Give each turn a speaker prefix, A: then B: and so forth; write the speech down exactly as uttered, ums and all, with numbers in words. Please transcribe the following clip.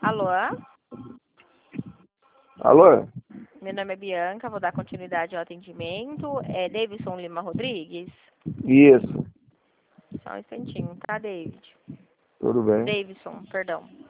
A: Alô?
B: Alô?
A: Meu nome é Bianca, vou dar continuidade ao atendimento. É Davidson Lima Rodrigues?
B: Isso.
A: Só um instantinho, tá, David?
B: Tudo bem.
A: Davidson, perdão.